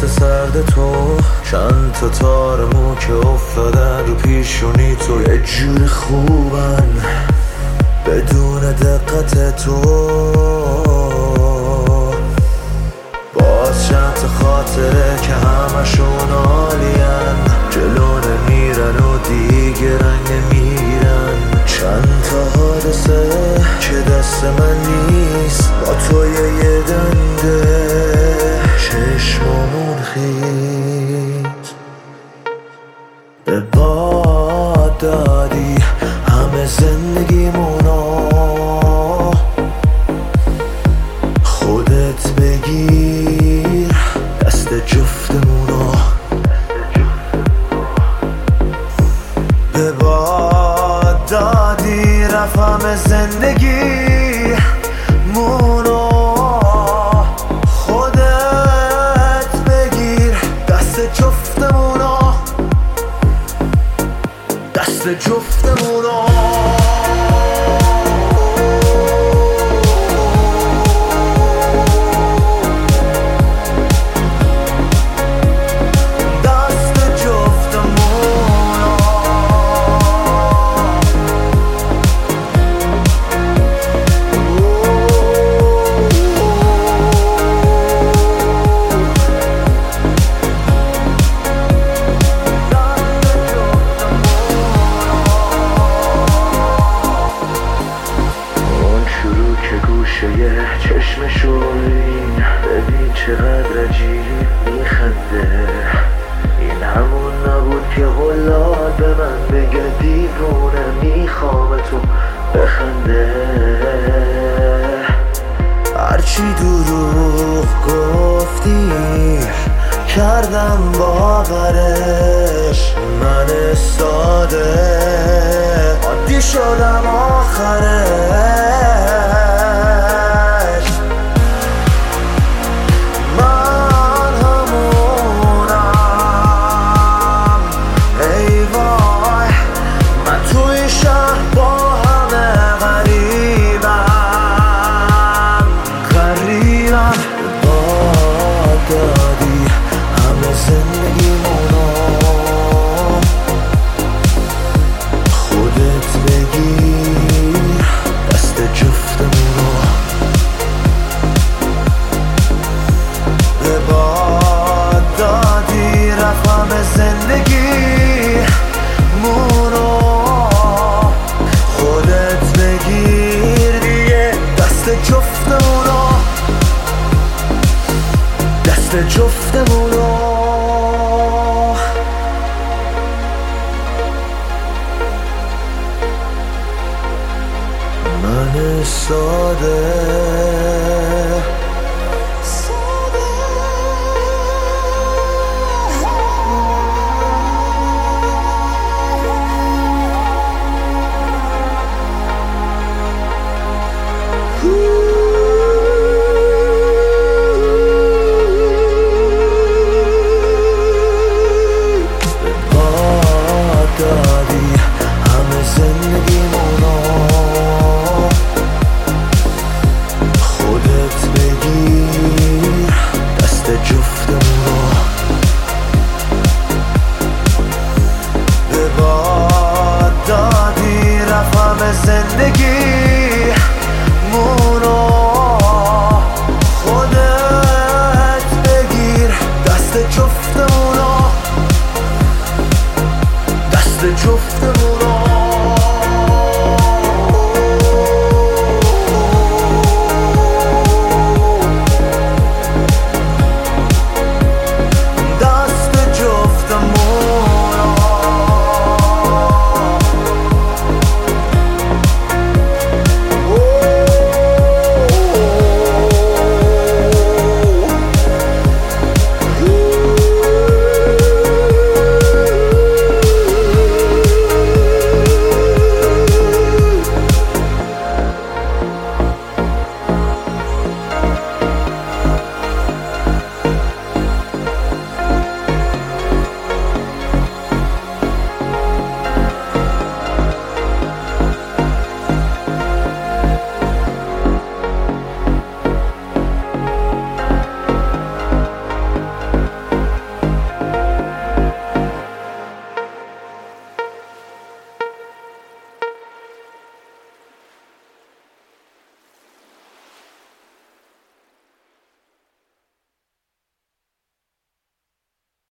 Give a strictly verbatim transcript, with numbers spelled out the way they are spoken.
لباس سرد تو، چند تا تار مو که افتادن رو پیشونی تو، یه جور خوبن بدون دقت تو. باز چند تا خاطره که همشون عالین، جلو نمیرن و دیگه رنگ نمیگیرن. چند تا حادثه که دست من نیست، با توی یه دنده چشمامون خیز. به باد دادی همه زندگیمونو، خودت بگیر دست جفتمونو. به باد دادی رفت همه زندگی مونو، خودت بگیر دست جفتمونو، دست جفتمونو. چشمشون ببین چقدر عجیب میخنده، این همون نبود که غلال به من بگه دیوونه میخوام تو بخنده. هرچی دروغ گفتی کردم باورش، من ساده عادی شدم آخرش. دادی همه زندگیمونو، خودت بگیر دست جفتمونو. به باد دادی رفت همه زندگی